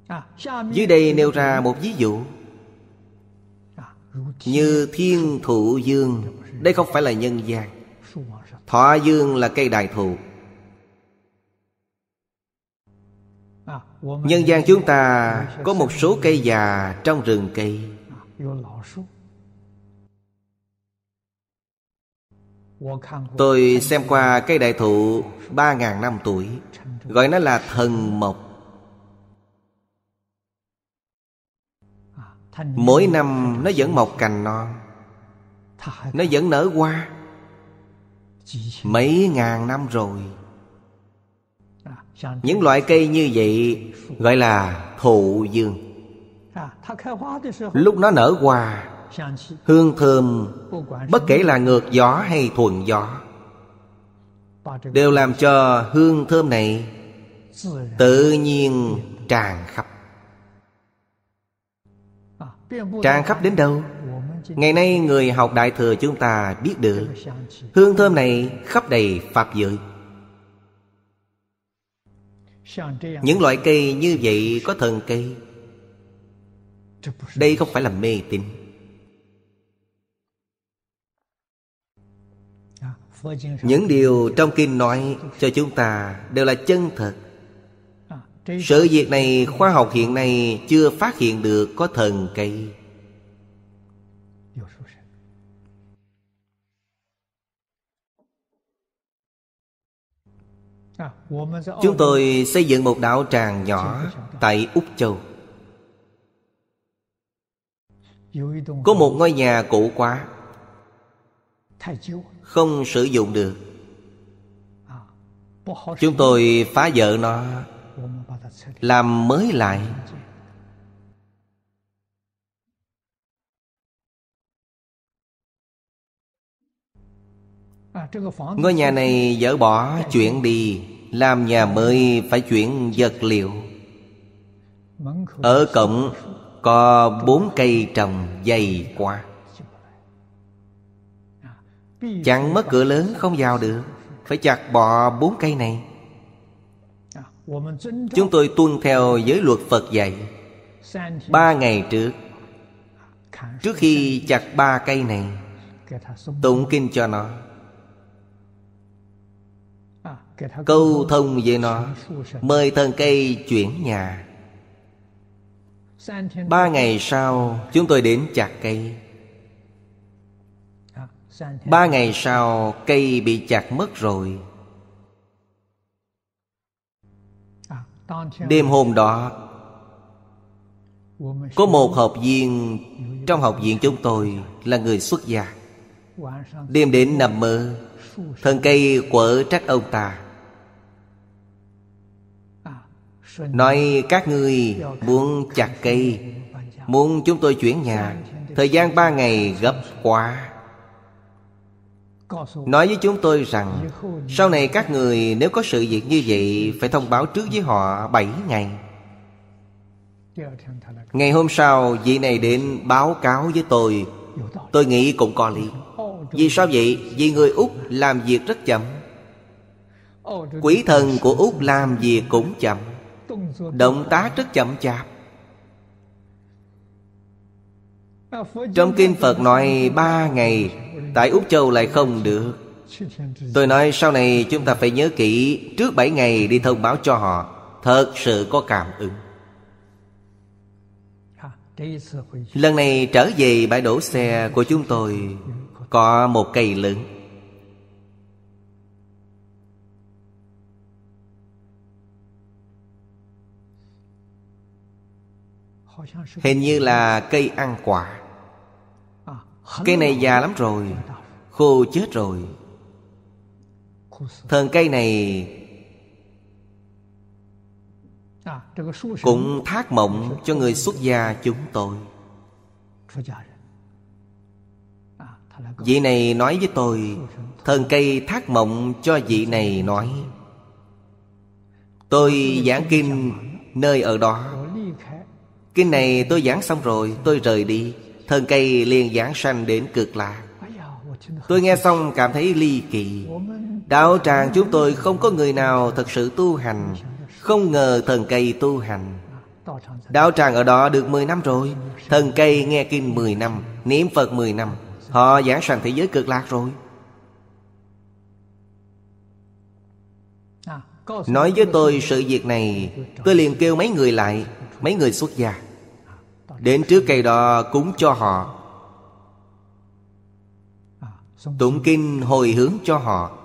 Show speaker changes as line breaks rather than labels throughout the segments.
Dưới đây nêu ra một ví dụ. Như thiên thụ dương, đây không phải là nhân gian. Thọ dương là cây đại thụ. Nhân gian chúng ta có một số cây già trong rừng cây. Tôi xem qua cây đại thụ 3.000 năm tuổi, gọi nó là thần mộc. Mỗi năm nó vẫn mọc cành non, nó vẫn nở hoa. Mấy ngàn năm rồi. Những loại cây như vậy gọi là thụ dương. Lúc nó nở hoa, hương thơm, bất kể là ngược gió hay thuận gió, đều làm cho hương thơm này tự nhiên tràn khắp. Tràn khắp đến đâu? Ngày nay người học Đại Thừa chúng ta biết được, hương thơm này khắp đầy Pháp giới. Những loại cây như vậy có thần cây. Đây không phải là mê tín. Những điều trong kinh nói cho chúng ta đều là chân thật. Sự việc này khoa học hiện nay chưa phát hiện được có thần cây. Chúng tôi xây dựng một đạo tràng nhỏ tại Úc Châu. Có một ngôi nhà cũ quá, không sử dụng được. Chúng tôi phá vỡ nó, làm mới lại. Ngôi nhà này dỡ bỏ chuyển đi, làm nhà mới phải chuyển vật liệu. Ở cổng có 4 cây trồng dày quá, chặn mất cửa lớn không vào được, phải chặt bỏ 4 cây này. Chúng tôi tuân theo giới luật Phật dạy. 3 ngày trước khi chặt 3 cây này, tụng kinh cho nó, câu thông với nó, mời thần cây chuyển nhà. 3 ngày sau chúng tôi đến chặt cây. 3 ngày sau cây bị chặt mất rồi. Đêm hôm đó, có một học viên trong học viện chúng tôi là người xuất gia. Đêm đến nằm mơ, thần cây quở trách ông ta, nói các ngươi muốn chặt cây, muốn chúng tôi chuyển nhà, thời gian 3 ngày gấp quá. Nói với chúng tôi rằng sau này các người nếu có sự việc như vậy phải thông báo trước với họ 7 ngày. Ngày hôm sau vị này đến báo cáo với tôi nghĩ cũng có lý. Vì sao vậy? Vì người Úc làm việc rất chậm. Quỷ thần của Úc làm việc cũng chậm, động tác rất chậm chạp. Trong kinh Phật nói 3 ngày, tại Úc Châu lại không được. Tôi nói sau này chúng ta phải nhớ kỹ, trước 7 ngày đi thông báo cho họ. Thật sự có cảm ứng. Lần này trở về bãi đổ xe của chúng tôi, có một cây lớn. Hình như là cây ăn quả. Cây này già lắm rồi, khô chết rồi. Thần cây này cũng thác mộng cho người xuất gia chúng tôi. Vị này nói với tôi, thần cây thác mộng cho vị này nói. Tôi giảng kinh nơi ở đó. Kinh này tôi giảng xong rồi, tôi rời đi. Thần cây liền giảng sanh đến Cực Lạc. Tôi nghe xong cảm thấy ly kỳ. Đạo tràng chúng tôi không có người nào thật sự tu hành. Không ngờ thần cây tu hành. Đạo tràng ở đó được 10 năm rồi. Thần cây nghe kinh 10 năm, niệm Phật 10 năm. Họ giảng sanh thế giới cực lạc rồi. Nói với tôi sự việc này, tôi liền kêu mấy người lại, mấy người xuất gia, đến trước cây đó cúng cho họ, tụng kinh hồi hướng cho họ.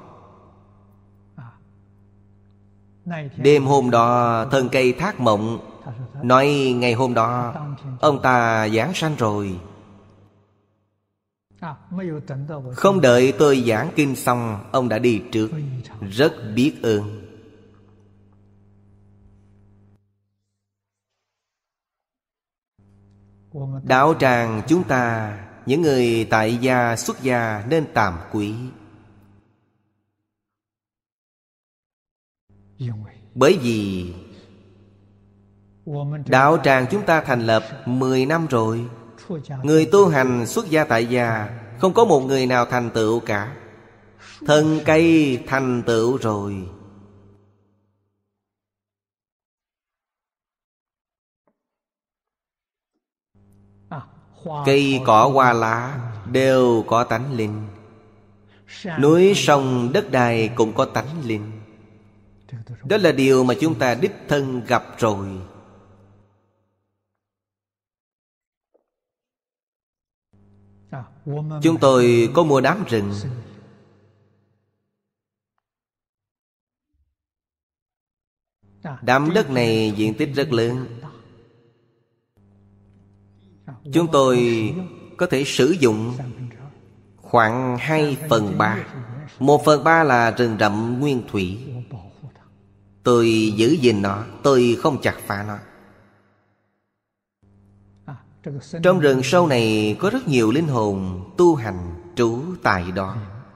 Đêm hôm đó thần cây thác mộng, nói ngày hôm đó ông ta giảng sanh rồi. Không đợi tôi giảng kinh xong, ông đã đi trước. Rất biết ơn. Đạo tràng chúng ta, những người tại gia xuất gia nên tàm quý. Bởi vì đạo tràng chúng ta thành lập 10 năm rồi. Người tu hành xuất gia tại gia không có một người nào thành tựu cả. Thân cây thành tựu rồi. Cây cỏ hoa lá đều có tánh linh. Núi sông đất đai cũng có tánh linh. Đó là điều mà chúng ta đích thân gặp rồi. Chúng tôi có mua đám rừng. Đám đất này diện tích rất lớn. Chúng tôi có thể sử dụng khoảng 2/3. 1/3 là rừng rậm nguyên thủy. Tôi giữ gìn nó, tôi không chặt phá nó. Trong rừng sâu này có rất nhiều linh hồn tu hành trú tại đó.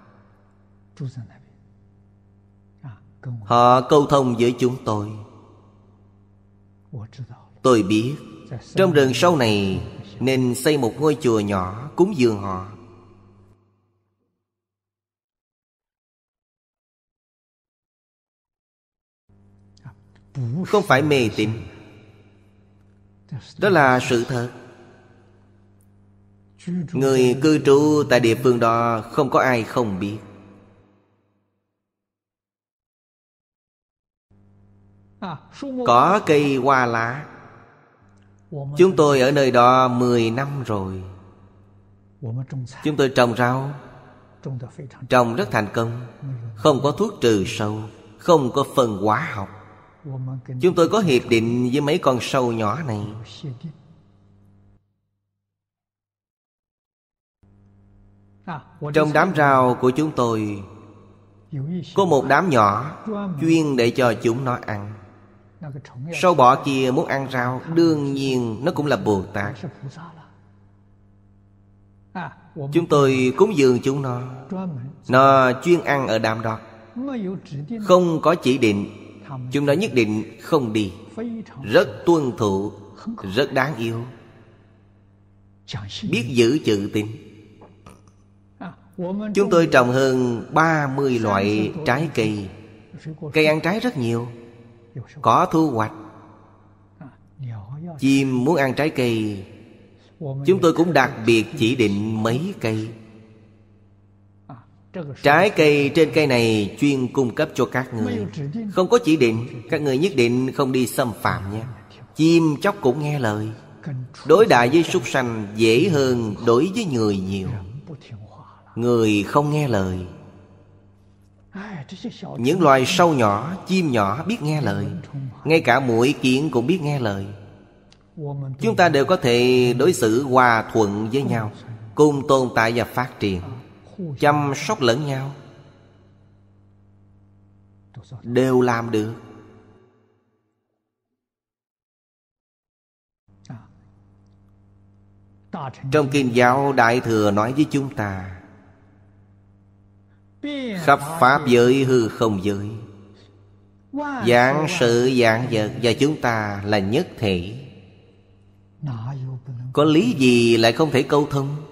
Họ câu thông với chúng tôi. Tôi biết trong rừng sâu này nên xây một ngôi chùa nhỏ cúng dường họ. Không phải mê tín. Đó là sự thật. Người cư trú tại địa phương đó không có ai không biết. Có cây hoa lá. Chúng tôi ở nơi đó 10 năm rồi. Chúng tôi trồng rau, trồng rất thành công. Không có thuốc trừ sâu, không có phân hóa học. Chúng tôi có hiệp định với mấy con sâu nhỏ này. Trong đám rau của chúng tôi có một đám nhỏ chuyên để cho chúng nó ăn. Sâu bọ kia muốn ăn rau, đương nhiên nó cũng là Bồ Tát. Chúng tôi cúng dường chúng nó chuyên ăn ở đám đó. Không có chỉ định, chúng nó nhất định không đi. Rất tuân thủ, rất đáng yêu, biết giữ chữ tín. Chúng tôi trồng hơn 30 loại trái cây. Cây ăn trái rất nhiều, có thu hoạch. Chim muốn ăn trái cây, chúng tôi cũng đặc biệt chỉ định mấy cây. Trái cây trên cây này chuyên cung cấp cho các người. Không có chỉ định, các người nhất định không đi xâm phạm nha. Chim chóc cũng nghe lời. Đối đãi với súc sanh dễ hơn đối với người nhiều. Người không nghe lời. Những loài sâu nhỏ, chim nhỏ biết nghe lời. Ngay cả muỗi kiến cũng biết nghe lời. Chúng ta đều có thể đối xử hòa thuận với nhau, cùng tồn tại và phát triển, chăm sóc lẫn nhau. Đều làm được. Trong Kinh Giáo Đại Thừa nói với chúng ta, khắp pháp giới hư không giới, vạn sự vạn vật và chúng ta là nhất thể. Có lý gì lại không thể câu thông?